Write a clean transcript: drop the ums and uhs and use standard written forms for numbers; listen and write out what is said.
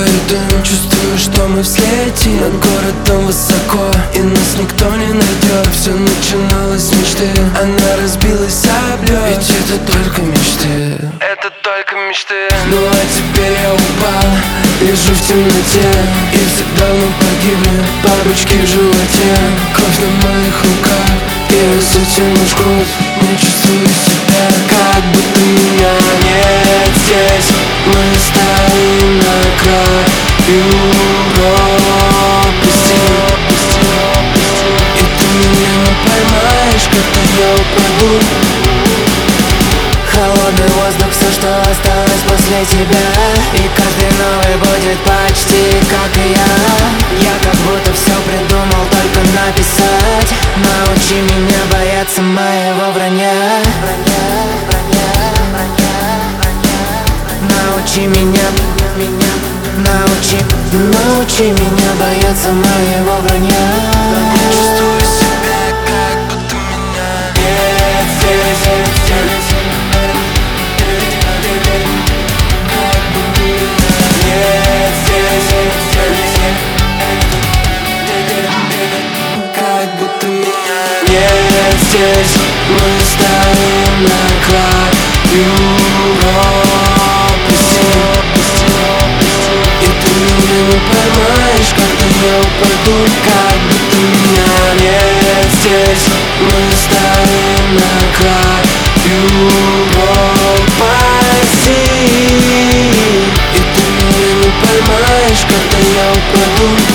встает дым. Чувствую, что мы взлетим над городом высоко, и нас никто не найдет. Все начиналось с мечты, она разбилась об лед. Ведь это только мечты, это только мечты. Ну а теперь я упал, лежу в темноте, и все давно погибли бабочки в животе. Кровь на моих руках, я затяну жгут. Не чувствую себя, как будто меня нет здесь. Мы стоим на краю пропасти, и ты меня не поймаешь, когда я упаду. Холодный воздух, все, что осталось после тебя. И каждый новый будет почти как и я. Я как будто все придумал, только написать. Научи меня бояться моего вранья. Научи меня, научи меня бояться моего вранья. Чувствую себя, как будто меня нет здесь. Как будто меня нет здесь. Мы стоим на краю пропасти, и ты меня не поймаешь, когда я упаду. Как будто меня нет здесь. Мы стоим на краю пропасти, и ты меня не поймаешь, когда я упаду.